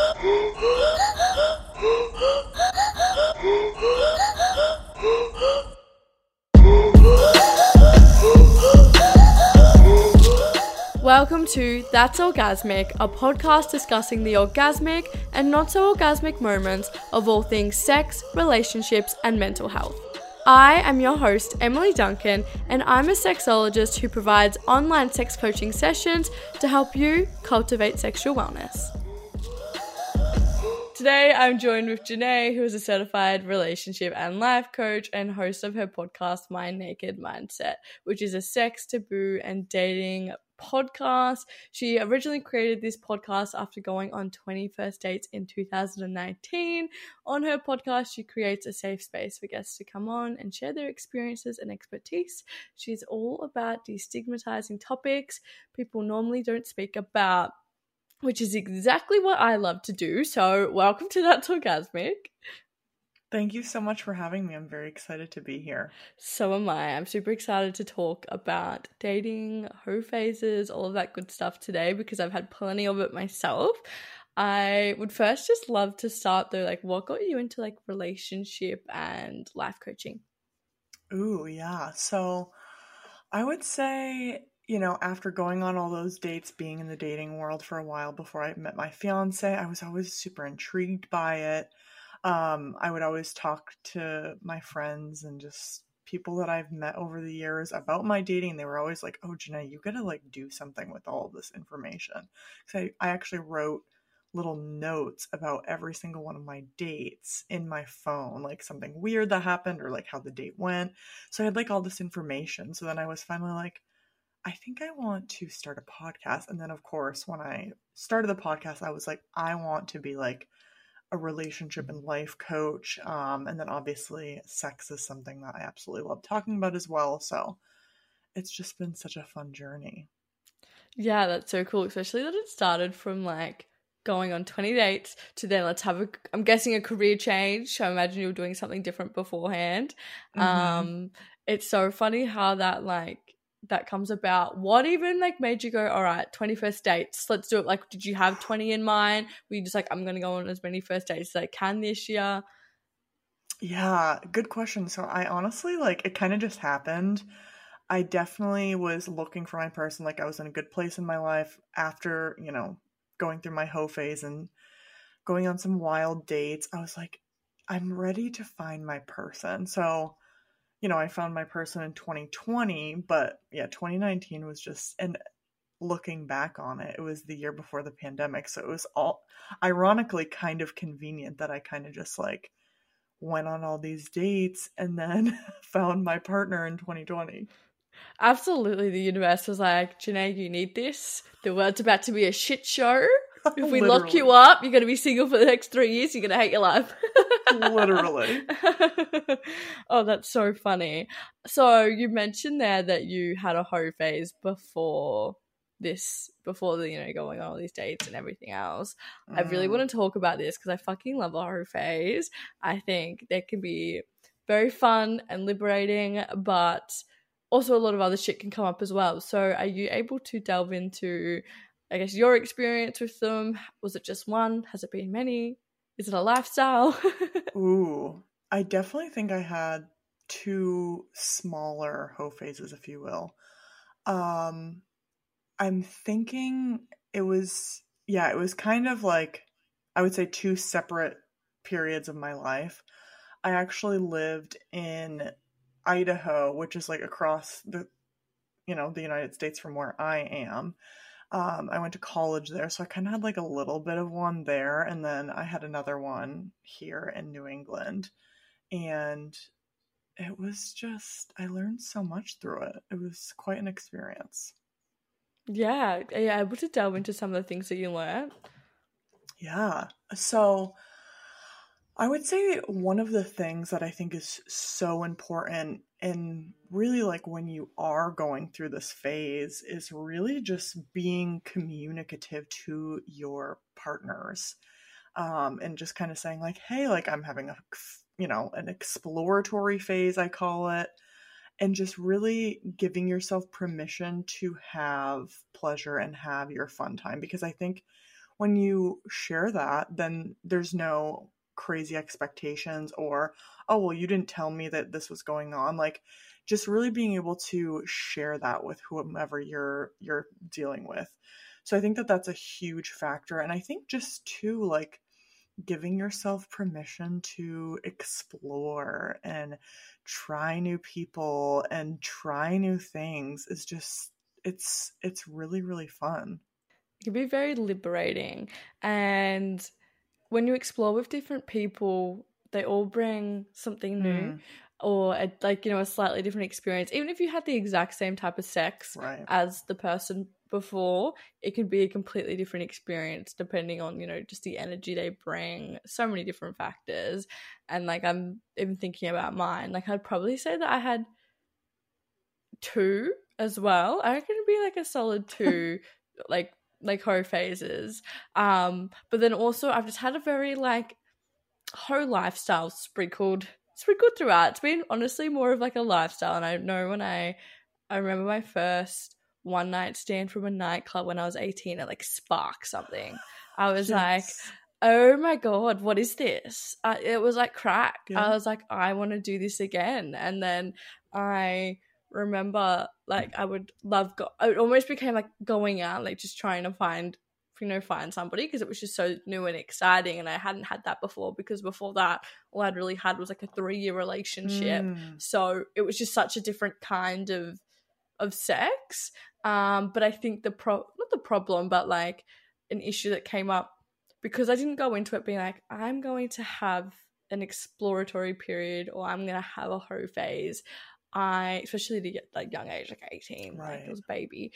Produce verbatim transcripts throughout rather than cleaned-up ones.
Welcome to That's Orgasmic, a podcast discussing the orgasmic and not so orgasmic moments of all things sex, relationships, and mental health. I am your host, Emily Duncan, and I'm a sexologist who provides online sex coaching sessions to help you cultivate sexual wellness. Today, I'm joined with Janae, who is a certified relationship and life coach and host of her podcast, My Naked Mindset, which is a sex, taboo, and dating podcast. She originally created this podcast after going on twenty first dates in two thousand nineteen. On her podcast, she creates a safe space for guests to come on and share their experiences and expertise. She's all about destigmatizing topics people normally don't speak about, which is exactly what I love to do. So welcome to That's Orgasmic. Thank you so much for having me. I'm very excited to be here. So am I. I'm super excited to talk about dating, hoe phases, all of that good stuff today because I've had plenty of it myself. I would first just love to start though, like what got you into like relationship and life coaching? Ooh, yeah. So I would say, you know, after going on all those dates, being in the dating world for a while before I met my fiance, I was always super intrigued by it. Um, I would always talk to my friends and just people that I've met over the years about my dating. They were always like, oh, Janae, you gotta like do something with all of this information. Because I, I actually wrote little notes about every single one of my dates in my phone, like something weird that happened or like how the date went. So I had like all this information. So then I was finally like, I think I want to start a podcast. And then of course, when I started the podcast, I was like, I want to be like a relationship and life coach. Um, and then obviously sex is something that I absolutely love talking about as well. So it's just been such a fun journey. Yeah, that's so cool. Especially that it started from like going on twenty dates to then let's have a, I'm guessing a career change. So I imagine you were doing something different beforehand. Mm-hmm. Um, it's so funny how that like, that comes about. What even like made you go, all right, twenty first dates, let's do it? Like, did you have twenty in mind? Were you just like, I'm going to go on as many first dates as I can this year? Yeah, good question. So I honestly, like, it kind of just happened. I definitely was looking for my person. Like, I was in a good place in my life after, you know, going through my hoe phase and going on some wild dates. I was like, I'm ready to find my person. So you know, I found my person in twenty twenty, but yeah, twenty nineteen was just, and looking back on it, it was the year before the pandemic. So it was all ironically kind of convenient that I kind of just like went on all these dates and then found my partner in twenty twenty. Absolutely. The universe was like, Janae, you need this. The world's about to be a shit show. If we lock you up, you're going to be single for the next three years. You're going to hate your life. Literally. Oh, that's so funny. So you mentioned there that you had a hoe phase before this, before the, you know, going on all these dates and everything else. Mm. I really want to talk about this because I fucking love a hoe phase. I think they can be very fun and liberating, but also a lot of other shit can come up as well. So are you able to delve into, I guess, your experience with them? Was it just one? Has it been many? Is it a lifestyle? Ooh, I definitely think I had two smaller hoe phases, if you will. Um, I'm thinking it was, yeah, it was kind of like, I would say two separate periods of my life. I actually lived in Idaho, which is like across the, you know, the United States from where I am. Um, I went to college there, so I kind of had like a little bit of one there, and then I had another one here in New England, and it was just, I learned so much through it. It was quite an experience. Yeah, are you able to delve into some of the things that you learned? Yeah, so I would say one of the things that I think is so important, and really like when you are going through this phase, is really just being communicative to your partners, um, and just kind of saying like, hey, like I'm having a, you know, an exploratory phase, I call it, and just really giving yourself permission to have pleasure and have your fun time. Because I think when you share that, then there's no crazy expectations or, oh, well, you didn't tell me that this was going on. Like, just really being able to share that with whomever you're you're dealing with. So I think that that's a huge factor. And I think just too, like, giving yourself permission to explore and try new people and try new things is just, it's it's really, really fun. It can be very liberating. And when you explore with different people, they all bring something new Mm, or a, like, you know, a slightly different experience. Even if you had the exact same type of sex right. as the person before, it can be a completely different experience depending on, you know, just the energy they bring, so many different factors. And like, I'm even thinking about mine, like I'd probably say that I had two as well. I reckon it'd be like a solid two, like like hoe phases. Um, but then also I've just had a very like hoe lifestyle sprinkled sprinkled throughout. It's been honestly more of like a lifestyle. And I know when I I remember my first one night stand from a nightclub when I was eighteen, it like sparked something. I was like, Yes. oh my God, what is this? Uh, it was like crack. Yeah. I was like, I want to do this again. And then I remember like I would love, go- it almost became like going out, like just trying to find, you know, find somebody because it was just so new and exciting. And I hadn't had that before because before that, all I'd really had was like a three year relationship. Mm, So it was just such a different kind of of sex. Um, but I think the pro not the problem, but like an issue that came up because I didn't go into it being like, I'm going to have an exploratory period or I'm gonna have a hoe phase. I, especially to get like young age, like eighteen, like it right. was a baby,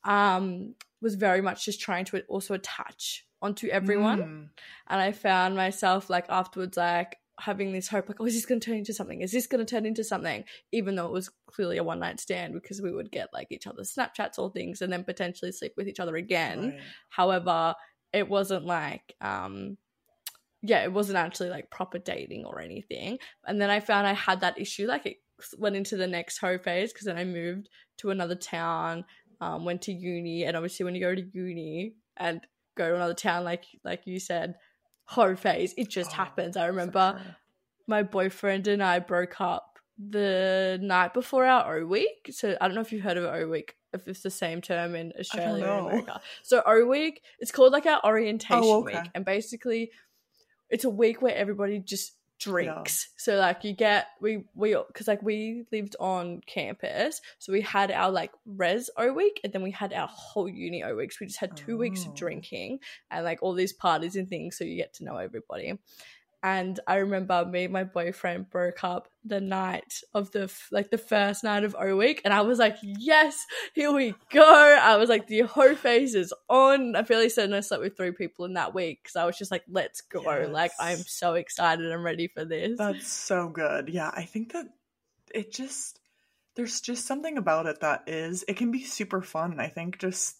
um, was very much just trying to also attach onto everyone. Mm, And I found myself like afterwards, like having this hope, like, oh, is this going to turn into something? Is this going to turn into something? Even though it was clearly a one night stand because we would get like each other's Snapchats or things and then potentially sleep with each other again. right. However, it wasn't like, um, yeah, it wasn't actually like proper dating or anything. And then I found I had that issue, like it went into the next hoe phase because then I moved to another town, um, went to uni, and obviously when you go to uni and go to another town, like like you said, hoe phase, it just Oh, happens. I for remember sure. my boyfriend and I broke up the night before our O week. So I don't know if you've heard of O week, if it's the same term in I don't Australia or know. America. So O week, it's called like our Oh, orientation okay. week, and basically it's a week where everybody just Yeah. drinks. So like you get we we because like we lived on campus, so we had our like res O week and then we had our whole uni O weeks. We just had two weeks of Oh. drinking and like all these parties and things, so you get to know everybody. And I remember me and my boyfriend broke up the night of the like the first night of O week, and I was like, yes, here we go. I was like, the hoe phase is on. I fairly certain I slept with three people in that week because I was just like, let's go. Like, I'm Yes. so excited. I'm ready for this. That's so good. Yeah, I think that it just, there's just something about it that is, it can be super fun. I think just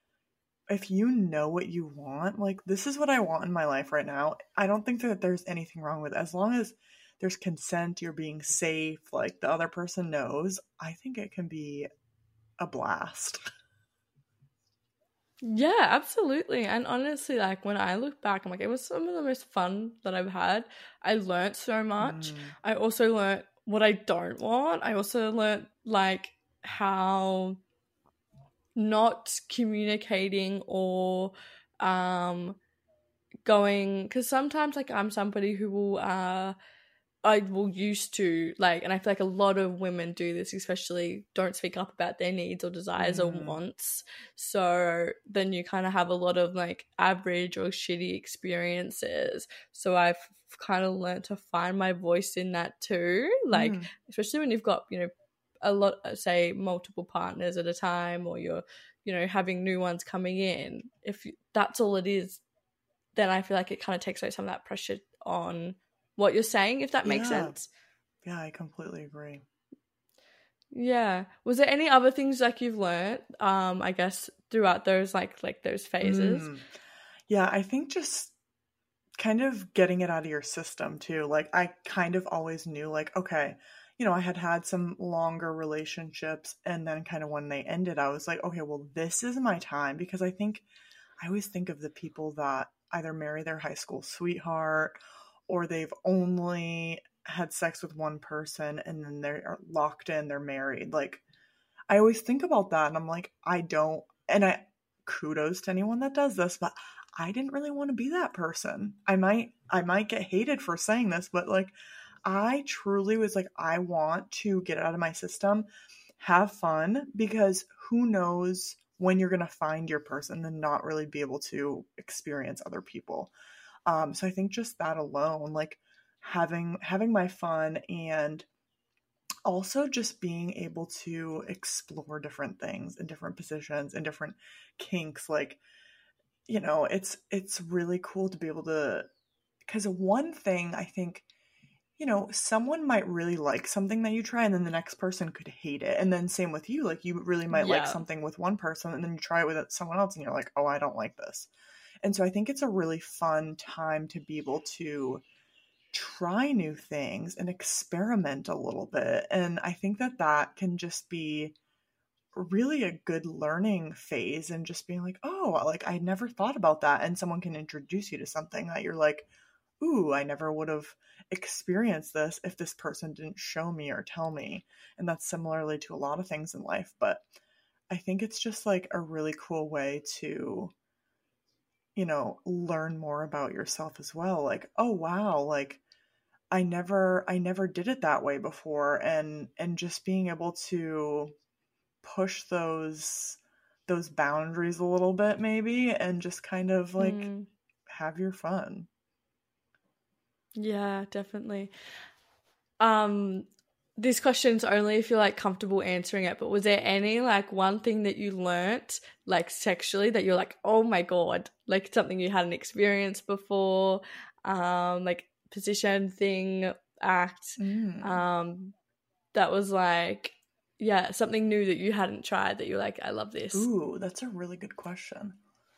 if you know what you want, like this is what I want in my life right now. I don't think that there's anything wrong with it. As long as there's consent, you're being safe, like the other person knows, I think it can be a blast. Yeah, absolutely. And honestly, like when I look back, I'm like, it was some of the most fun that I've had. I learnt so much. Mm, I also learnt what I don't want. I also learnt like how not communicating or um going, because sometimes like I'm somebody who will uh I will used to like, and I feel like a lot of women do this, especially don't speak up about their needs or desires or mm, wants. So then you kind of have a lot of like average or shitty experiences. So I've kind of learned to find my voice in that too. Like, mm. especially when you've got, you know, a lot, say multiple partners at a time, or you're, you know, having new ones coming in. If you, that's all it is, then I feel like it kind of takes away some of that pressure on what you're saying, if that makes Yeah, sense. yeah, I completely agree. Yeah. Was there any other things like you've learned, um, I guess, throughout those like like those phases? Mm. Yeah, I think just kind of getting it out of your system too. Like I kind of always knew like, okay, you know, I had had some longer relationships and then kind of when they ended, I was like, okay, well, this is my time because I think I always think of the people that either marry their high school sweetheart or they've only had sex with one person and then they're locked in, they're married. Like, I always think about that and I'm like, I don't, and I, kudos to anyone that does this, but I didn't really want to be that person. I might, I might get hated for saying this, but like, I truly was like, I want to get it out of my system, have fun, because who knows when you're going to find your person and not really be able to experience other people. Um, so I think just that alone, like having, having my fun, and also just being able to explore different things in different positions and different kinks. Like, you know, it's, it's really cool to be able to, because one thing I think, you know, someone might really like something that you try and then the next person could hate it. And then same with you, like you really might Yeah. like something with one person and then you try it with someone else and you're like, oh, I don't like this. And so I think it's a really fun time to be able to try new things and experiment a little bit. And I think that that can just be really a good learning phase, and just being like, oh, like I never thought about that. And someone can introduce you to something that you're like, ooh, I never would have experienced this if this person didn't show me or tell me. And that's similarly to a lot of things in life. But I think it's just like a really cool way to, you know, learn more about yourself as well. Like, oh, wow, like I never, I never did it that way before. And, and just being able to push those, those boundaries a little bit maybe, and just kind of like Mm. have your fun. Yeah, definitely. Um, this question's only if you're like comfortable answering it, but was there any like one thing that you learnt like sexually that you're like, oh my God, like something you hadn't experienced before, um, like position, thing, act, Mm. um, that was like, yeah, something new that you hadn't tried that you're like, I love this. Ooh, that's a really good question.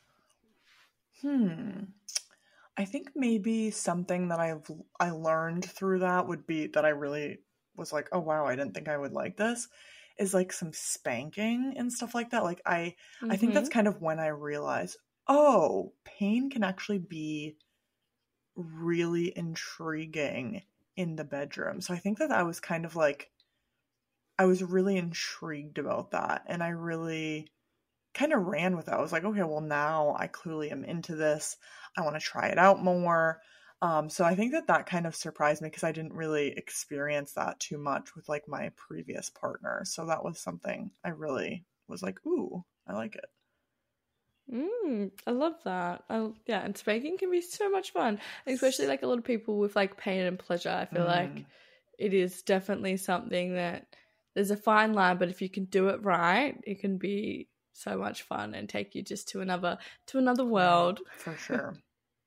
Hmm. I think maybe something that I've I learned through that would be that I really was like, oh wow, I didn't think I would like this, is like some spanking and stuff like that. Like I Mm-hmm. I think that's kind of when I realized, oh, pain can actually be really intriguing in the bedroom. So I think that I was kind of like, I was really intrigued about that, and I really kind of ran with it. I was like, okay, well now I clearly am into this. I want to try it out more. Um, so I think that that kind of surprised me because I didn't really experience that too much with like my previous partner. So that was something I really was like, ooh, I like it. Mm, I love that. I, yeah, and spanking can be so much fun, especially like a lot of people with like pain and pleasure. I feel Mm. like it is definitely something that there's a fine line, but if you can do it right, it can be so much fun and take you just to another to another world. Yeah, for sure.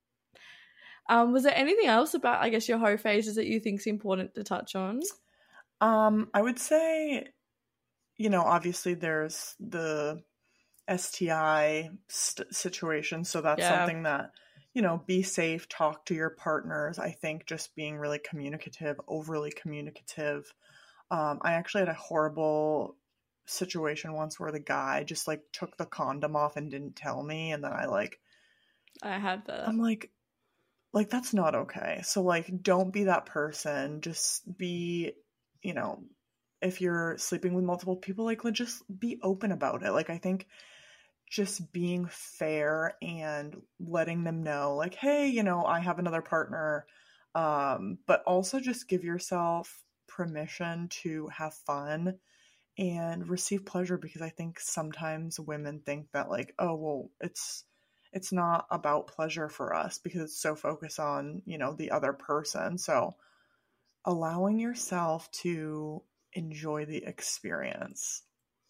um, was there anything else about, I guess, your hoe phases that you think is important to touch on? Um, I would say, you know, obviously there's the S T I st- situation, so that's Yeah. something that, you know, be safe, talk to your partners. I think just being really communicative, overly communicative. Um, I actually had a horrible situation once where the guy just like took the condom off and didn't tell me, and then I like I had that. I'm like like that's not okay. So like don't be that person. Just be, you know, if you're sleeping with multiple people, like let's just be open about it. Like I think just being fair and letting them know like, hey, you know, I have another partner, um, but also just give yourself permission to have fun and receive pleasure, because I think sometimes women think that like, oh well, it's it's not about pleasure for us because it's so focused on, you know, the other person. So allowing yourself to enjoy the experience.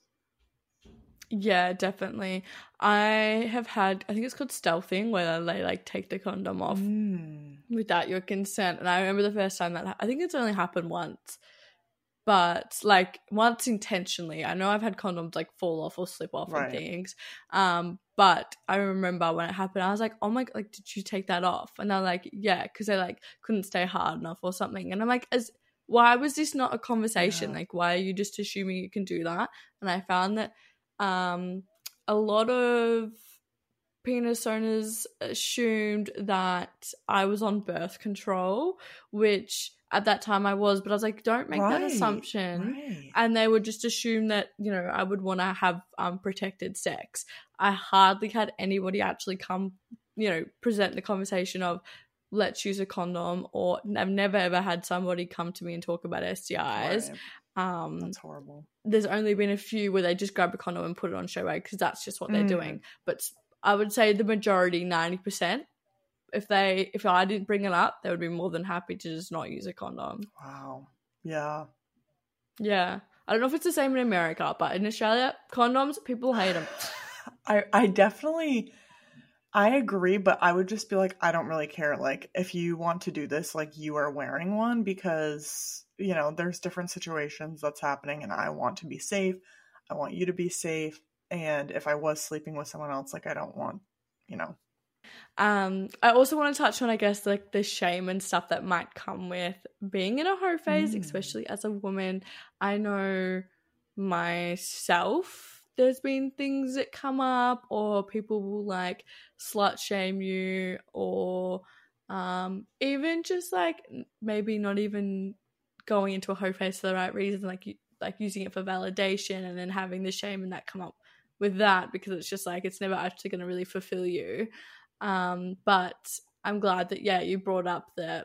Yeah, definitely. I have had, I think it's called stealthing, where they like take the condom off Mm. without your consent. And I remember the first time that ha- I think it's only happened once, but like once intentionally. I know I've had condoms like fall off or slip off Right. and things. Um, but I remember when it happened, I was like, oh my God, like, did you take that off? And they're like, yeah, because they like couldn't stay hard enough or something. And I'm like, as why was this not a conversation? Yeah. Like, why are you just assuming you can do that? And I found that um a lot of penis owners assumed that I was on birth control, which at that time I was, but I was like, don't make that Right, assumption. right. And they would just assume that, you know, I would want to have um, protected sex. I hardly had anybody actually come, you know, present the conversation of, let's use a condom, or I've never ever had somebody come to me and talk about S T Is. Right. Um, That's horrible. There's only been a few where they just grab a condom and put it on straight away because that's just what they're Mm. doing. But I would say the majority, ninety percent, if they if I didn't bring it up, they would be more than happy to just not use a condom. Wow. Yeah. Yeah. I don't know if it's the same in America, but in Australia, condoms, people hate them. I I definitely I agree, but I would just be like, I don't really care. Like, if you want to do this, like, you are wearing one because, you know, there's different situations that's happening and I want to be safe. I want you to be safe. And if I was sleeping with someone else, like, I don't want, you know. Um, I also want to touch on, I guess, like the shame and stuff that might come with being in a hoe phase, Mm. especially as a woman. I know myself, there's been things that come up, or people will like slut shame you, or um, even just like maybe not even going into a hoe phase for the right reason, like you, like using it for validation, and then having the shame and that come up with that because it's just like it's never actually going to really fulfill you. Um, but I'm glad that, yeah, you brought up that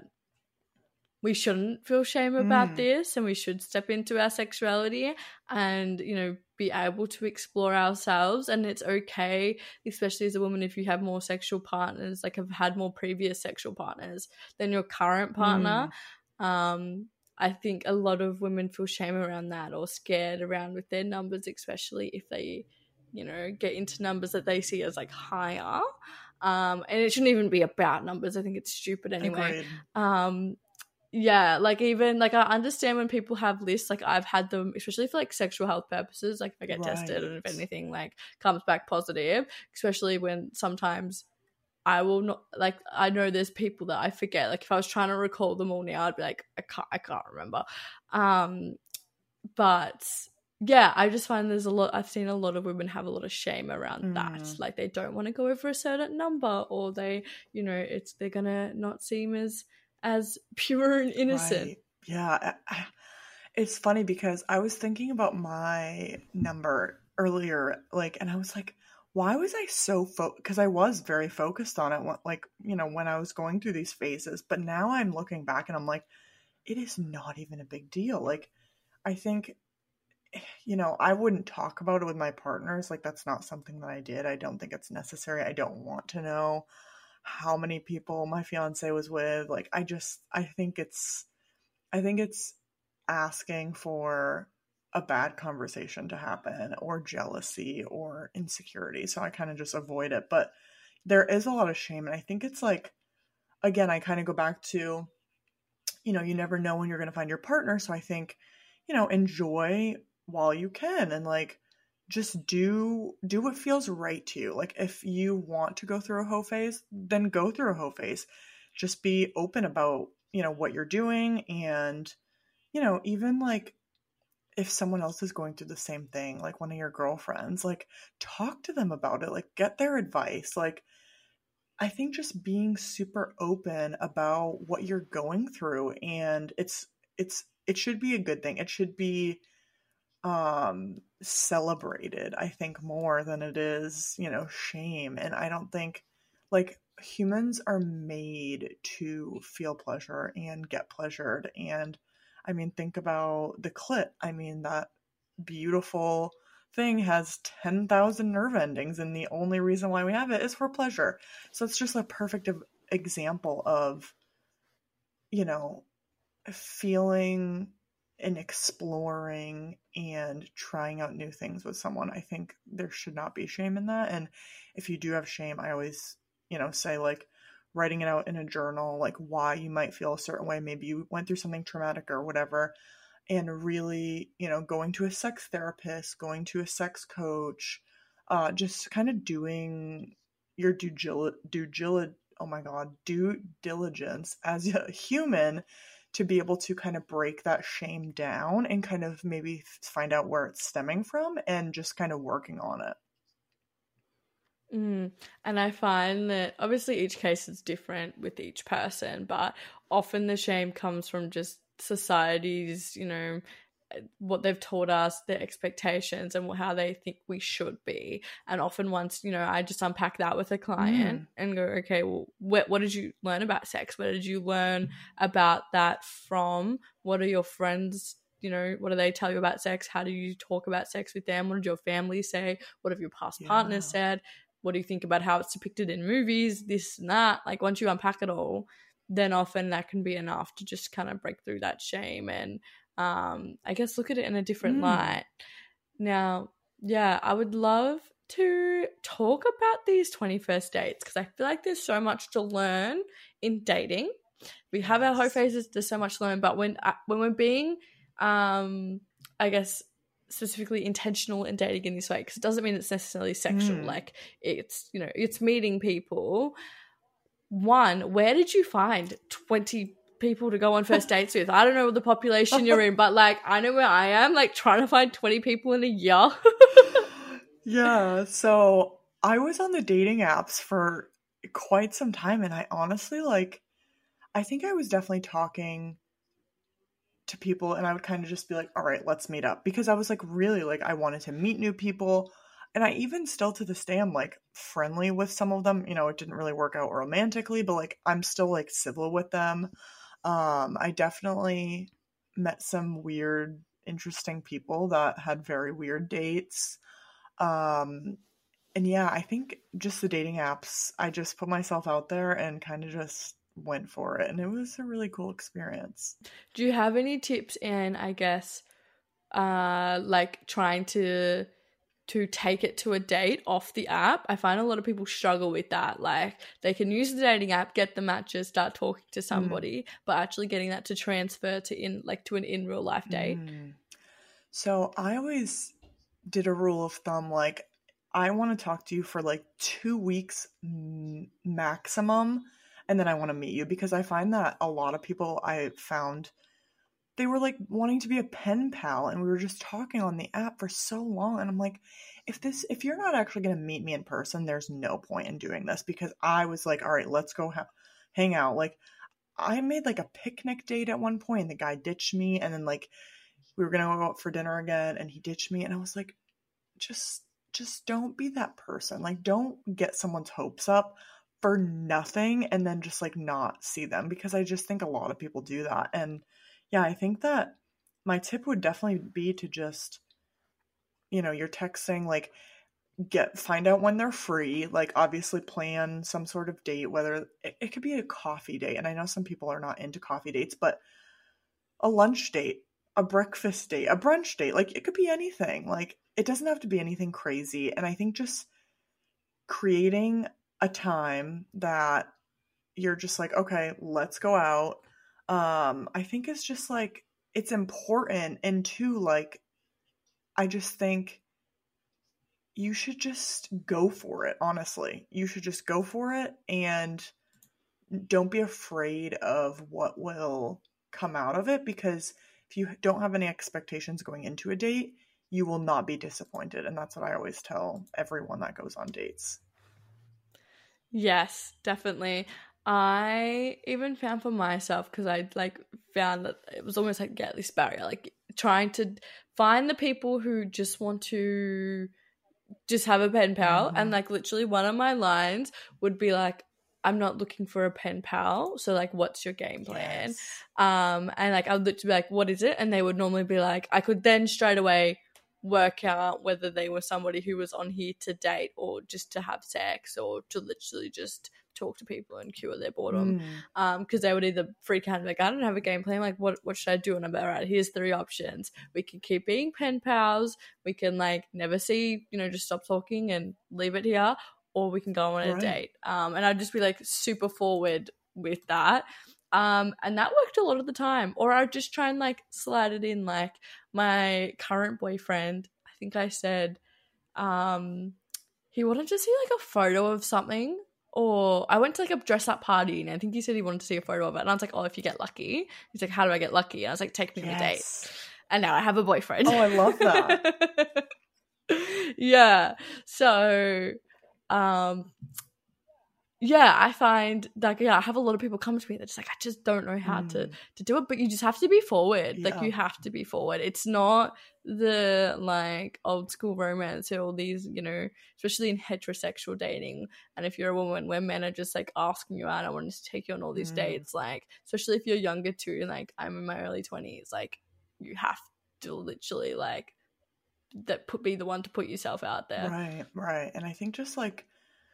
we shouldn't feel shame about Mm. this, and we should step into our sexuality and, you know, be able to explore ourselves. And it's okay, especially as a woman, if you have more sexual partners, like have had more previous sexual partners than your current partner. Mm. Um, I think a lot of women feel shame around that, or scared around with their numbers, especially if they, you know, get into numbers that they see as like higher. Um, and it shouldn't even be about numbers. I think it's stupid anyway. Agreed. Um, yeah, like even like I understand when people have lists, like I've had them, especially for like sexual health purposes, like if I get tested and if Right. anything like comes back positive, especially when sometimes I will not, like I know there's people that I forget, like if I was trying to recall them all now, I'd be like, I can't, I can't remember. Um, but yeah, I just find there's a lot, I've seen a lot of women have a lot of shame around Mm. that. Like they don't want to go over a certain number, or they, you know, it's, they're gonna not seem as, as pure and innocent. Right. Yeah. I- I- It's funny because I was thinking about my number earlier, like, and I was like, why was I so fo- because I was very focused on it, when- like, you know, when I was going through these phases. But now I'm looking back and I'm like, it is not even a big deal. Like, I think, you know, I wouldn't talk about it with my partners. Like, that's not something that I did. I don't think it's necessary. I don't want to know how many people my fiance was with. Like, I just, I think it's, I think it's asking for a bad conversation to happen, or jealousy or insecurity. So I kind of just avoid it. But there is a lot of shame. And I think it's like, again, I kind of go back to, you know, you never know when you're going to find your partner. So I think, you know, enjoy while you can, and like, just do do what feels right to you. Like, if you want to go through a hoe phase, then go through a hoe phase. Just be open about, you know, what you're doing. And, you know, even like if someone else is going through the same thing, like one of your girlfriends, like talk to them about it, like get their advice. Like, I think just being super open about what you're going through, and it's it's it should be a good thing. It should be um celebrated, I think, more than it is, you know, shame. And I don't think, like, humans are made to feel pleasure and get pleasured. And I mean, think about the clit. I mean, that beautiful thing has ten thousand nerve endings, and the only reason why we have it is for pleasure. So it's just a perfect e- example of, you know, feeling and exploring and trying out new things with someone. I think there should not be shame in that. And if you do have shame, I always, you know, say, like, writing it out in a journal, like why you might feel a certain way. Maybe you went through something traumatic or whatever. And really, you know, going to a sex therapist, going to a sex coach, uh, just kind of doing your due, gil- due, gil- oh my God, due diligence as a human, to be able to kind of break that shame down and kind of maybe find out where it's stemming from, and just kind of working on it. Mm. And I find that obviously each case is different with each person, but often the shame comes from just society's, you know, what they've taught us, their expectations, and how they think we should be. And often once, you know, I just unpack that with a client Mm. and go, okay, well, what, what did you learn about sex? Where did you learn about that from? What are your friends, you know, what do they tell you about sex? How do you talk about sex with them? What did your family say? What have your past partners Yeah. said? What do you think about how it's depicted in movies? This and that. Like once you unpack it all, then often that can be enough to just kind of break through that shame and um I guess look at it in a different Mm. light. Now, yeah, I would love to talk about these twenty-first dates because I feel like there's so much to learn in dating. We have our whole Yes. phases, there's so much to learn, but when uh, when we're being um I guess specifically intentional in dating in this way, because it doesn't mean it's necessarily sexual, Mm. like it's, you know, it's meeting people. One, where did you find twenty people to go on first dates with? I don't know the population you're in, but like I know where I am, like trying to find twenty people in a year. Yeah, so I was on the dating apps for quite some time, and I honestly, like, I think I was definitely talking to people, and I would kind of just be like, all right, let's meet up. Because I was like, really, like, I wanted to meet new people. And I even still to this day, I'm like friendly with some of them. You know, it didn't really work out romantically, but like, I'm still like civil with them. Um, I definitely met some weird, interesting people that had very weird dates. Um, and yeah, I think just the dating apps, I just put myself out there and kind of just went for it. And it was a really cool experience. Do you have any tips in, I guess, uh, like trying to to take it to a date off the app? I find a lot of people struggle with that. Like they can use the dating app, get the matches, start talking to somebody, mm. but actually getting that to transfer to in like to an in real life date. Mm. So I always did a rule of thumb, like I want to talk to you for like two weeks m- maximum, and then I want to meet you, because I find that a lot of people I found, they were like wanting to be a pen pal, and we were just talking on the app for so long, and I'm like, if this if you're not actually going to meet me in person, there's no point in doing this. Because I was like, all right, let's go ha- hang out. Like I made like a picnic date at one point, and the guy ditched me, and then like we were going to go out for dinner again, and he ditched me, and I was like, just just don't be that person. Like don't get someone's hopes up for nothing and then just like not see them, because I just think a lot of people do that. And yeah, I think that my tip would definitely be to just, you know, you're texting, like get find out when they're free, like obviously plan some sort of date, whether it, it could be a coffee date, and I know some people are not into coffee dates, but a lunch date, a breakfast date, a brunch date, like it could be anything. Like it doesn't have to be anything crazy. And I think just creating a time that you're just like, okay, let's go out. Um, I think it's just like, it's important. And two, like, I just think you should just go for it, honestly. You should just go for it and don't be afraid of what will come out of it, because if you don't have any expectations going into a date, you will not be disappointed. And that's what I always tell everyone that goes on dates. Yes, definitely. I even found for myself, because I like found that it was almost like get this barrier, like trying to find the people who just want to just have a pen pal. Mm-hmm. And like literally one of my lines would be like, I'm not looking for a pen pal, so like what's your game plan? Yes. Um and like I would literally be like, what is it? And they would normally be like, I could then straight away work out whether they were somebody who was on here to date or just to have sex or to literally just talk to people and cure their boredom. Mm. Um because they would either freak out and be like, I don't have a game plan, like what what should I do? And I'm like, all right, here's three options. We can keep being pen pals, we can like never see, you know, just stop talking and leave it here, or we can go on a right. date. Um, and I'd just be like super forward with that. Um, and that worked a lot of the time. Or I'd just try and like slide it in. Like my current boyfriend, I think I said, um, he wanted to see like a photo of something. Or I went to like a dress up party, and I think he said he wanted to see a photo of it. And I was like, oh, if you get lucky. He's like, how do I get lucky? And I was like, take me yes. on a date. And now I have a boyfriend. Oh, I love that. Yeah. So um yeah, I find like, yeah, I have a lot of people come to me that's like, I just don't know how mm. to to do it, but you just have to be forward. Yeah. Like you have to be forward. It's not the like old school romance or all these, you know, especially in heterosexual dating. And if you're a woman where men are just like asking you out, I want to take you on all these mm. dates, like especially if you're younger too, like I'm in my early twenties, like you have to literally like that put be the one to put yourself out there. Right, right. And I think just like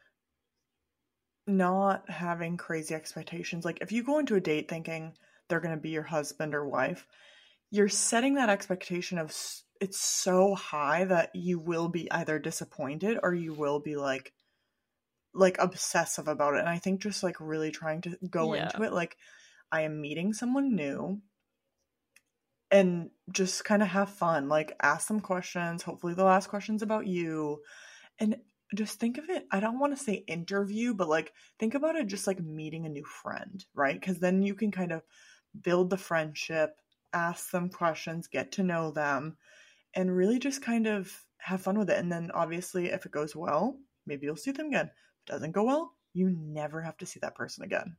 not having crazy expectations. Like if you go into a date thinking they're going to be your husband or wife, you're setting that expectation of it's so high that you will be either disappointed or you will be like like obsessive about it. And I think just like really trying to go yeah. into it like I am meeting someone new and just kind of have fun, like ask them questions. Hopefully they'll ask questions about you. And just think of it, I don't want to say interview, but like think about it just like meeting a new friend, right? Because then you can kind of build the friendship, ask them questions, get to know them, and really just kind of have fun with it. And then obviously if it goes well, maybe you'll see them again. If it doesn't go well, you never have to see that person again.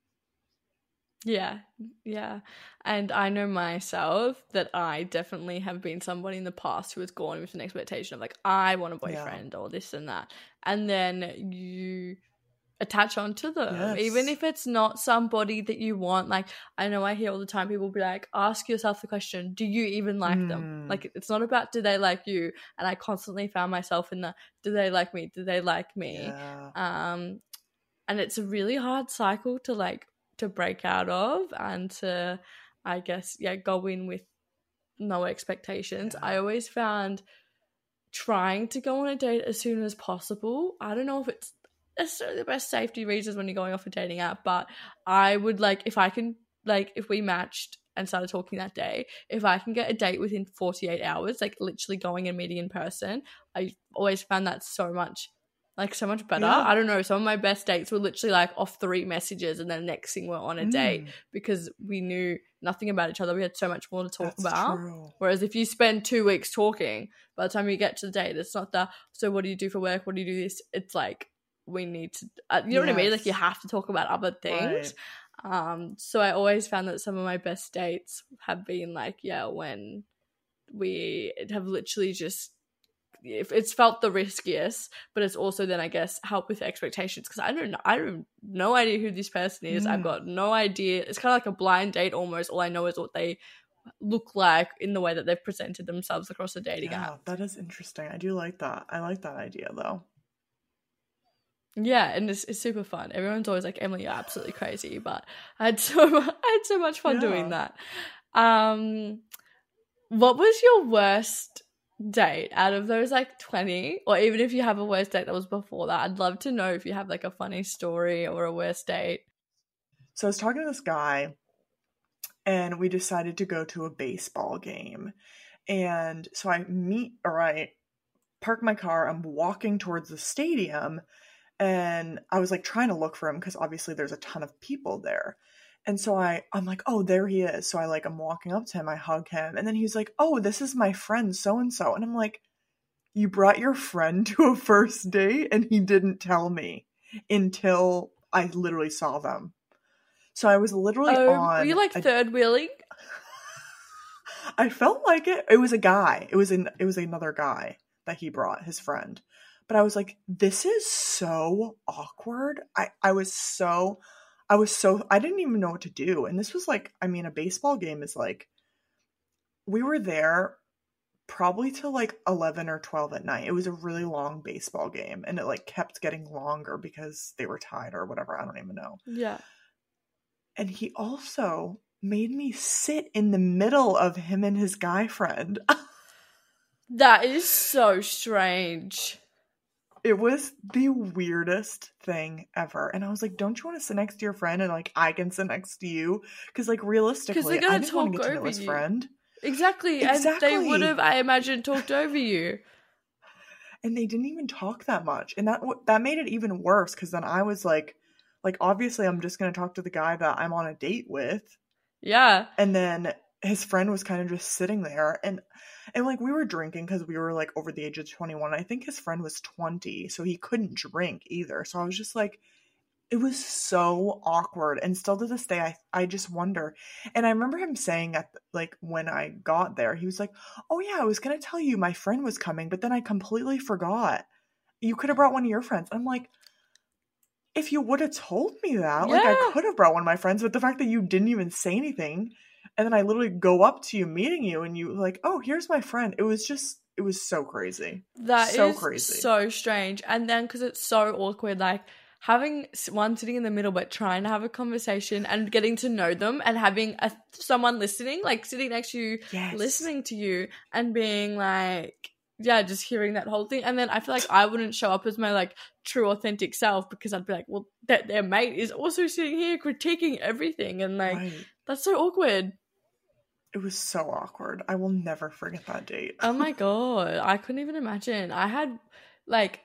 Yeah, yeah. And I know myself that I definitely have been somebody in the past who has gone with an expectation of like, I want a boyfriend yeah. or this and that. And then you attach onto them, yes. even if it's not somebody that you want. Like, I know I hear all the time people be like, ask yourself the question, do you even like mm. them? Like, it's not about do they like you? And I constantly found myself in the, do they like me? Do they like me? Yeah. Um, and it's a really hard cycle to like, to break out of and to, I guess, yeah, go in with no expectations. Yeah. I always found trying to go on a date as soon as possible, I don't know if it's necessarily the best safety reasons when you're going off a dating app, but I would like, if I can, like, if we matched and started talking that day, if I can get a date within forty-eight hours, like literally going and meeting in person, I always found that so much Like, so much better. Yeah. I don't know. Some of my best dates were literally, like, off three messages and then next thing we're on a mm. date because we knew nothing about each other. We had so much more to talk That's about. True. Whereas if you spend two weeks talking, by the time you get to the date, it's not the, so what do you do for work? What do you do this? It's like, we need to, uh, you know yes. what I mean? Like, you have to talk about other things. Right. Um, so I always found that some of my best dates have been, like, yeah, when we have literally just, if it's felt the riskiest, but it's also then I guess help with expectations because I don't know, I don't no idea who this person is. Mm. I've got no idea. It's kind of like a blind date almost. All I know is what they look like in the way that they've presented themselves across a dating yeah, app. That is interesting. I do like that. I like that idea though. Yeah, and it's, it's super fun. Everyone's always like, Emily, you're absolutely crazy, but I had so I had so much fun yeah. doing that. Um, what was your worst date out of those like twenty, or even if you have a worst date that was before that? I'd love to know if you have like a funny story or a worst date. So I was talking to this guy and we decided to go to a baseball game, and so I meet or I park my car, I'm walking towards the stadium, and I was like trying to look for him because obviously there's a ton of people there. And so I, I'm like, oh, there he is. So I like, I'm walking up to him, I hug him. And then he's like, oh, this is my friend so-and-so. And I'm like, you brought your friend to a first date? And he didn't tell me until I literally saw them. So I was literally oh, on. Were you like a, third wheeling? I felt like it. It was a guy. It was an, it was another guy that he brought, his friend. But I was like, this is so awkward. I, I was so... I was so, I didn't even know what to do. And this was like, I mean, a baseball game is like, we were there probably till like eleven or twelve at night. It was a really long baseball game. And it like kept getting longer because they were tied or whatever. I don't even know. Yeah. And he also made me sit in the middle of him and his guy friend. That is so strange. It was the weirdest thing ever. And I was like, don't you want to sit next to your friend and like I can sit next to you? Because like realistically, I didn't want to get to know his you. friend. Exactly. exactly. And they would have, I imagine, talked over you. And they didn't even talk that much. And that that made it even worse because then I was like, like obviously I'm just going to talk to the guy that I'm on a date with. Yeah. And then his friend was kind of just sitting there, and and like we were drinking because we were like over the age of twenty-one. I think his friend was twenty, so he couldn't drink either. So I was just like, it was so awkward, and still to this day I I just wonder. And I remember him saying at like when I got there, he was like, "Oh yeah, I was gonna tell you my friend was coming, but then I completely forgot. You could have brought one of your friends." I'm like, if you would have told me that, like I Yeah. could have brought one of my friends, but the fact that you didn't even say anything, and then I literally go up to you meeting you and you like, "Oh, here's my friend." It was just, it was so crazy. That So is crazy. so strange. And then because it's so awkward, like having s- one sitting in the middle but trying to have a conversation and getting to know them and having a, someone listening, like sitting next to you, Yes. listening to you and being like, yeah, just hearing that whole thing. And then I feel like I wouldn't show up as my like true authentic self because I'd be like, well, that their mate is also sitting here critiquing everything, and like Right. that's so awkward. It was so awkward. I will never forget that date. Oh my god, I couldn't even imagine. I had like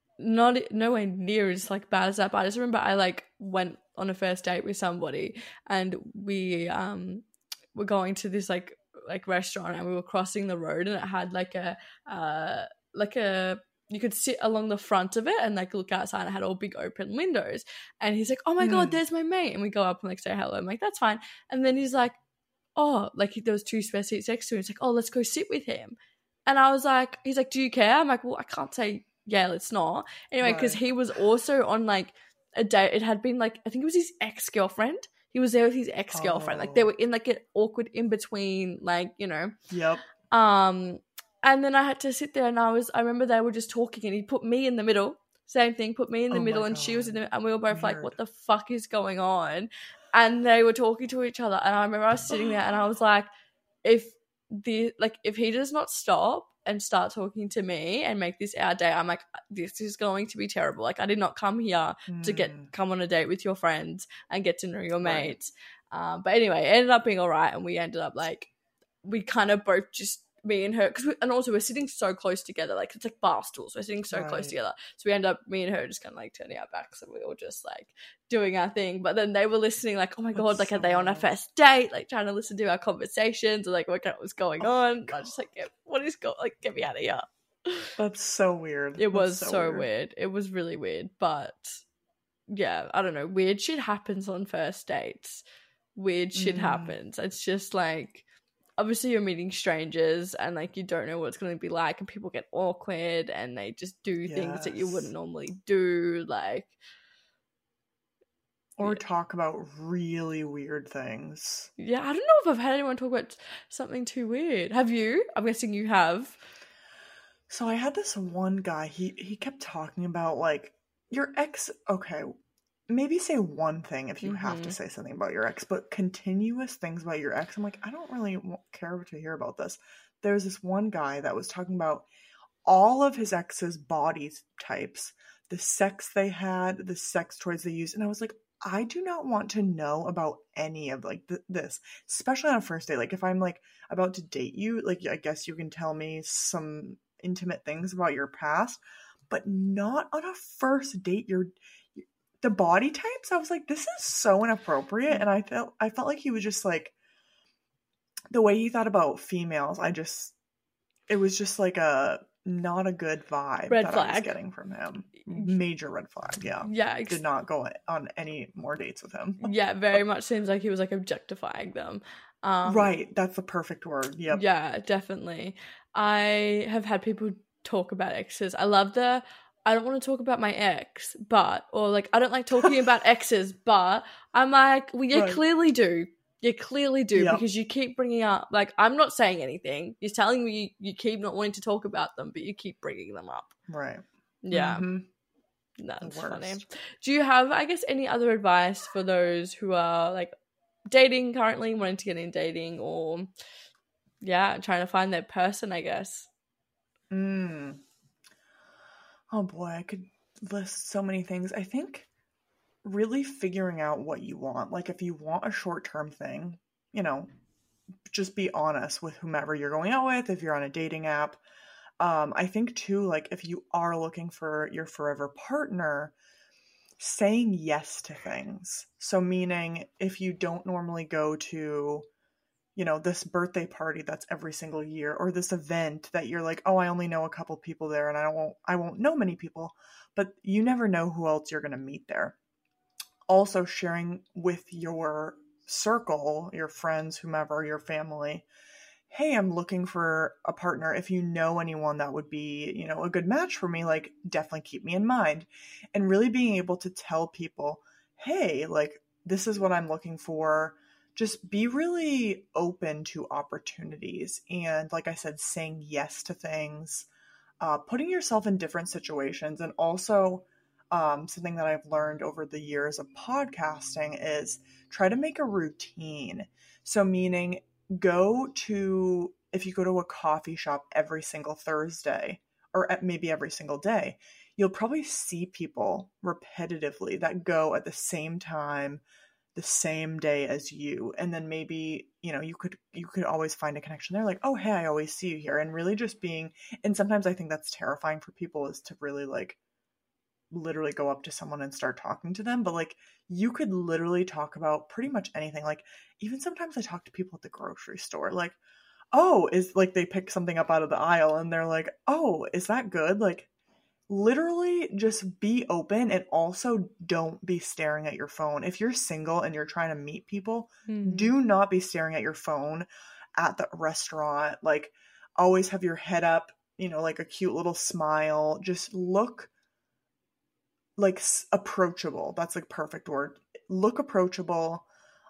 not nowhere near as like bad as that, but I just remember I like went on a first date with somebody and we um were going to this like like restaurant and we were crossing the road and it had like a uh like a you could sit along the front of it and like look outside and it had all big open windows, and he's like, "Oh my god, Mm. there's my mate," and we go up and like say hello. I'm like, "That's fine," and then he's like, "Oh," like there was two spare seats next to him. He's like, "Oh, let's go sit with him," and I was like, he's like, "Do you care?" I'm like, "Well, I can't say yeah, let's not." Anyway, because Right. he was also on like a date. It had been like I think it was his ex girlfriend. He was there with his ex girlfriend. Like they Oh. were in like an awkward in between, like you know. Yep. Um, and then I had to sit there, and I was I remember they were just talking, and he put me in the middle. Same thing, put me in the Oh middle, my and she was in God. the, and we were both like, Weird. "What the fuck is going on?" And they were talking to each other, and I remember I was sitting there, and I was like, if the like if he does not stop and start talking to me and make this our day, I'm like, this is going to be terrible. Like I did not come here to get Mm. come on a date with your friends and get to know your Right. mates. Um, but anyway, it ended up being all right, and we ended up like we kind of both just me and her because and also we're sitting so close together, like it's like bar stools. We're sitting so close Right. together, so we end up me and her just kind of like turning our backs, and we were just like doing our thing. But then they were listening, like, "Oh my god, That's like so are they on a wild. first date?" Like trying to listen to our conversations or like working out what's going Oh my on. I was just like, get, what is going? Like, get me out of here. That's so weird. It That's was so, so weird. weird. It was really weird, but yeah, I don't know. Weird shit happens on first dates. Weird shit Mm. happens. It's just like obviously you're meeting strangers and like you don't know what it's going to be like, and people get awkward and they just do things that you wouldn't Yes. normally do, like Or yeah. talk about really weird things. Yeah, I don't know if I've had anyone talk about something too weird. Have you? I'm guessing you have. So I had this one guy, he he kept talking about like your ex. Okay, maybe say one thing if you have to Mhm. say something about your ex, but continuous things about your ex. I'm like, I don't really wa- care to hear about this. There's this one guy that was talking about all of his ex's body types, the sex they had, the sex toys they used, and I was like, I do not want to know about any of like th- this, especially on a first date. Like if I'm like about to date you, like I guess you can tell me some intimate things about your past, but not on a first date. You're the body types. I was like, this is so inappropriate, and I felt I felt like he was just like the way he thought about females. I just it was just like a not a good vibe Red that I was flag. getting from him. Major red flag. Yeah, Yeah, ex- did not go on any more dates with him. yeah, very much seems like he was like objectifying them. Um, Right, that's the perfect word. Yep. Yeah, definitely. I have had people talk about exes. I love the I don't want to talk about my ex, but or like I don't like talking about exes, but I'm like, well, you Right. clearly do. You clearly do Yep. because you keep bringing up like I'm not saying anything. You're telling me you, you keep not wanting to talk about them, but you keep bringing them up. Right. Yeah, Mhm. that's The funny. worst. Do you have, I guess, any other advice for those who are like dating currently, wanting to get in dating, or yeah, trying to find their person, I guess? Mm. Oh boy, I could list so many things. I think really figuring out what you want. Like if you want a short-term thing, you know, just be honest with whomever you're going out with, if you're on a dating app. Um, I think too, like if you are looking for your forever partner, saying yes to things. So meaning if you don't normally go to, you know, this birthday party that's every single year, or this event that you're like, oh, I only know a couple people there and I won't, I won't know many people, but you never know who else you're going to meet there. Also sharing with your circle, your friends, whomever, your family, hey, I'm looking for a partner. If you know anyone that would be, you know, a good match for me, like definitely keep me in mind. And really being able to tell people, hey, like this is what I'm looking for. Just be really open to opportunities. And like I said, saying yes to things, uh, putting yourself in different situations. And also um, something that I've learned over the years of podcasting is try to make a routine. So meaning go to, if you go to a coffee shop every single Thursday or maybe every single day, you'll probably see people repetitively that go at the same time, the same day as you. And then maybe, you know, you could, you could always find a connection there. Like, oh, hey, I always see you here. And really just being, and sometimes I think that's terrifying for people is to really like literally go up to someone and start talking to them. But like, you could literally talk about pretty much anything. Like even sometimes I talk to people at the grocery store, like, oh, is like they pick something up out of the aisle and they're like, oh, is that good? Like, literally just be open and also don't be staring at your phone. If you're single and you're trying to meet people, mm. do not be staring at your phone at the restaurant. Like always have your head up, you know, like a cute little smile. Just look like approachable. That's like perfect word. Look approachable.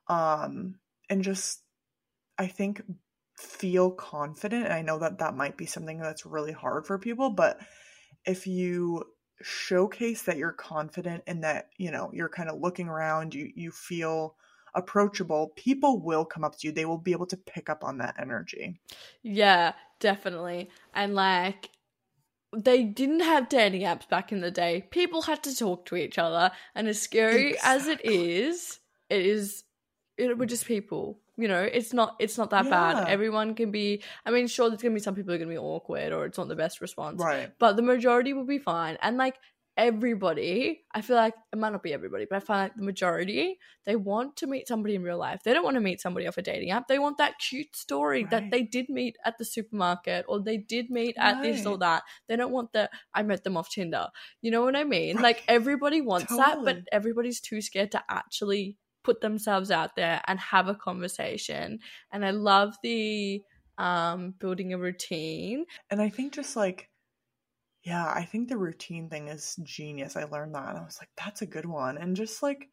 Um, and just, I think feel confident. And I know that that might be something that's really hard for people, but if you showcase that you're confident and that, you know, you're kind of looking around, you, you feel approachable, people will come up to you. They will be able to pick up on that energy. Yeah, definitely. And like, they didn't have dating apps back in the day. People had to talk to each other. And as scary exactly. as it is, it is, it were just people. You know, it's not it's not that yeah. bad. Everyone can be, I mean, sure, there's going to be some people who are going to be awkward or it's not the best response. Right. But the majority will be fine. And like everybody, I feel like, it might not be everybody, but I find like the majority, they want to meet somebody in real life. They don't want to meet somebody off a dating app. They want that cute story right. that they did meet at the supermarket or they did meet right. at this or that. They don't want the, I met them off Tinder. You know what I mean? Right. Like everybody wants totally. that, but everybody's too scared to actually put themselves out there and have a conversation. And I love the um building a routine. And I think just like, yeah, I think the routine thing is genius. I learned that and I was like, that's a good one. And just like,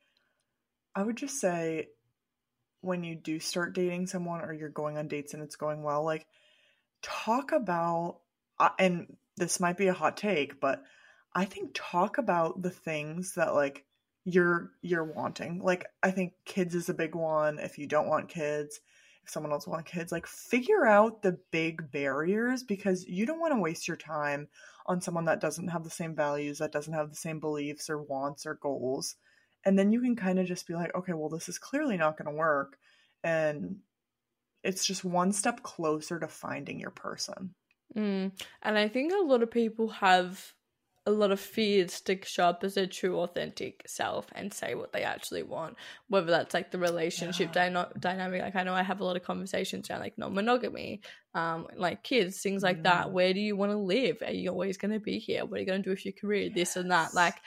I would just say when you do start dating someone or you're going on dates and it's going well, like talk about, uh, and this might be a hot take, but I think talk about the things that like you're you're wanting. Like I think kids is a big one. If you don't want kids, if someone else wants kids, like figure out the big barriers, because you don't want to waste your time on someone that doesn't have the same values, that doesn't have the same beliefs or wants or goals. And then you can kind of just be like, okay, well, this is clearly not going to work. And it's just one step closer to finding your person. Mm. And I think a lot of people have a lot of fears to show up as their true authentic self and say what they actually want, whether that's like the relationship yeah. dyno- dynamic. Like I know I have a lot of conversations around like non-monogamy, um, like kids, things like mm. that. Where do you want to live? Are you always going to be here? What are you going to do with your career? Yes. This and that. Like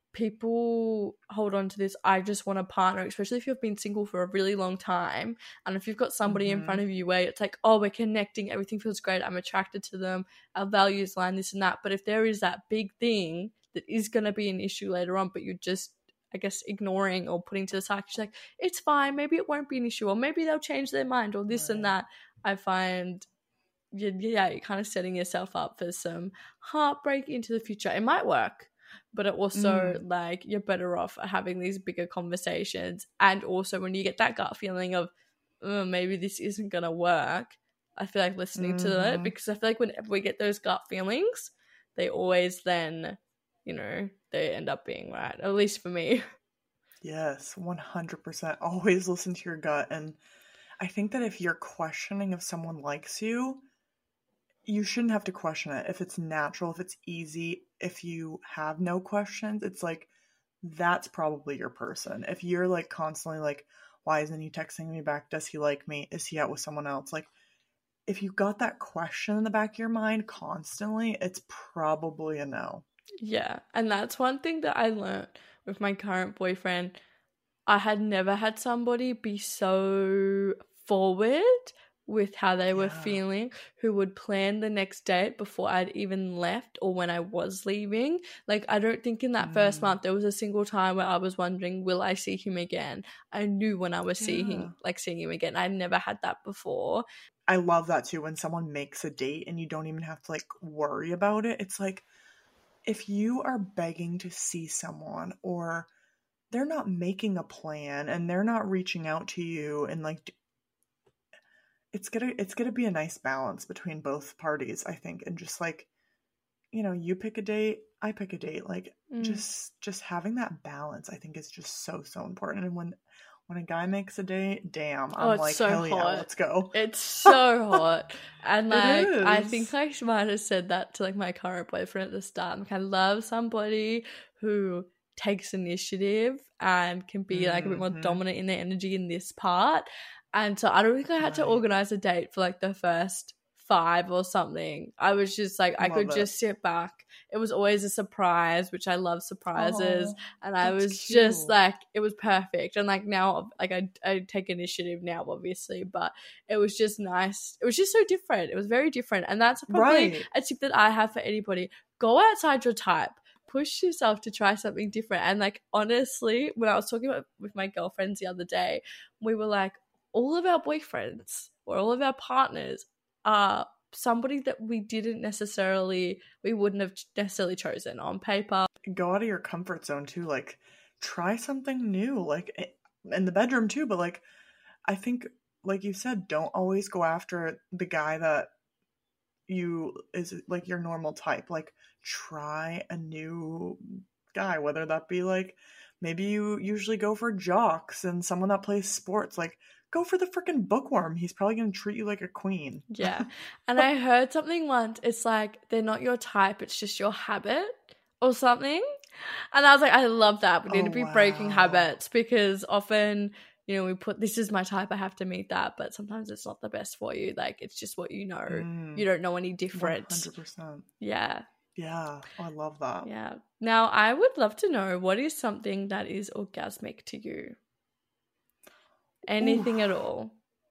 people hold on to this, I just want a partner, especially if you've been single for a really long time. And if you've got somebody mm-hmm. in front of you where it's like, oh, we're connecting, everything feels great, I'm attracted to them, our values line, this and that. But if there is that big thing that is going to be an issue later on, but you're just, I guess, ignoring or putting to the side, she's like, it's fine, maybe it won't be an issue, or maybe they'll change their mind, or this right. and that. I find, yeah, yeah, you're kind of setting yourself up for some heartbreak into the future. It might work, but it also mm. like you're better off having these bigger conversations. And also when you get that gut feeling of oh, maybe this isn't gonna work, I feel like listening mm-hmm. to it, because I feel like whenever we get those gut feelings, they always then, you know, they end up being right, at least for me. Yes, one hundred percent. Always listen to your gut. And I think that if you're questioning if someone likes you, you shouldn't have to question it. If it's natural, if it's easy, if you have no questions, it's like, that's probably your person. If you're like constantly like, Why isn't he texting me back? Does he like me? Is he out with someone else? Like, if you got that question in the back of your mind constantly, it's probably a no. Yeah, and that's one thing that I learned with my current boyfriend. I had never had somebody be so forward with how they were Yeah. feeling, who would plan the next date before I'd even left or when I was leaving. Like, I don't think in that Mm. first month there was a single time where I was wondering, will I see him again? I knew when I was Yeah. seeing like seeing him again. I never had that before. I love that too, when someone makes a date and you don't even have to like worry about it. It's like, if you are begging to see someone, or they're not making a plan and they're not reaching out to you, and like, it's gonna it's gonna be a nice balance between both parties, I think. And just like, you know, you pick a date, I pick a date. Like, Mm. just just having that balance, I think, is just so so important. And when when a guy makes a date, damn, I'm Oh, it's like, so hell yeah, hot. let's go. It's so hot. And It like, I is. think I might have said that to like my current boyfriend at the start. Like, I love somebody who takes initiative and can be like a bit more Mhm. dominant in their energy in this part. And so I don't think I had to Right. organize a date for like the first five or something. I was just like, I could Love it. just sit back. It was always a surprise, which I love surprises. Oh, and I that's was just cute. like, it was perfect. And like now, like I, I take initiative now, obviously, but it was just nice. It was just so different. It was very different. And that's probably Right. a tip that I have for anybody. Go outside your type. Push yourself to try something different. And like, honestly, when I was talking about with my girlfriends the other day, we were like, all of our boyfriends or all of our partners are somebody that we didn't necessarily, we wouldn't have necessarily chosen on paper. Go out of your comfort zone too. Like, try something new, like in the bedroom too. But like, I think, like you said, don't always go after the guy that you is like your normal type. Like, try a new guy, whether that be like, maybe you usually go for jocks and someone that plays sports. Like, go for the freaking bookworm. He's probably going to treat you like a queen. Yeah. And I heard something once, it's like, they're not your type, it's just your habit or something. And I was like, I love that. We need Oh, to be breaking wow. habits, because often, you know, we put, this is my type, I have to meet that, but sometimes it's not the best for you. Like, it's just what you know. Mm, You don't know any one different. hundred percent. Yeah. Yeah. Oh, I love that. Yeah. Now, I would love to know, what is something that is orgasmic to you? Anything Ooh. at all?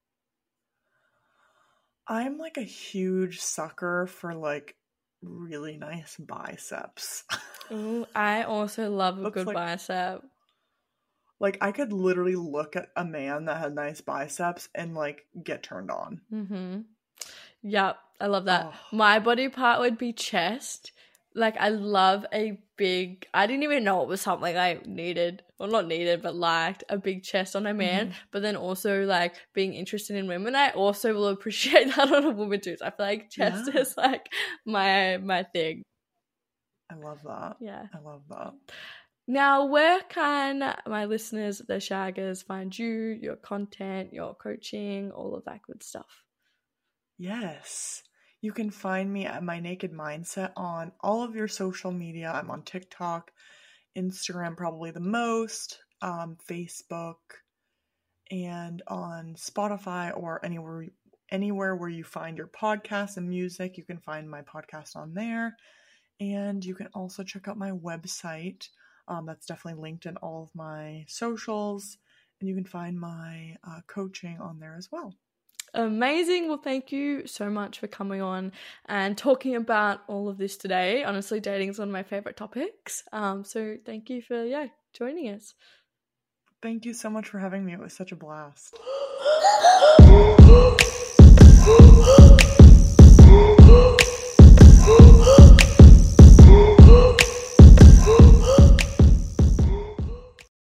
I'm like a huge sucker for like really nice biceps. Ooh, I also love a That's good like- bicep. Like, I could literally look at a man that had nice biceps and like get turned on. Mm-hmm. Yep, I love that. Oh. My body part would be chest. Like, I love a big, I didn't even know it was something I needed, well, not needed, but liked, a big chest on a man. Mhm. But then also, like, being interested in women, I also will appreciate that on a woman too. So I feel like chest Yeah. is like my my thing. I love that. Yeah. I love that. Now, where can my listeners, the shaggers, find you, your content, your coaching, all of that good stuff? Yes. You can find me at My Naked Mindset on all of your social media. I'm on TikTok, Instagram probably the most, um, Facebook, and on Spotify, or anywhere anywhere where you find your podcasts and music. You can find my podcast on there. And you can also check out my website. Um, that's definitely linked in all of my socials. And you can find my uh, coaching on there as well. Amazing. Well, thank you so much for coming on and talking about all of this today. Honestly, dating is one of my favorite topics. Um, so thank you for, yeah, joining us. Thank you so much for having me. It was such a blast.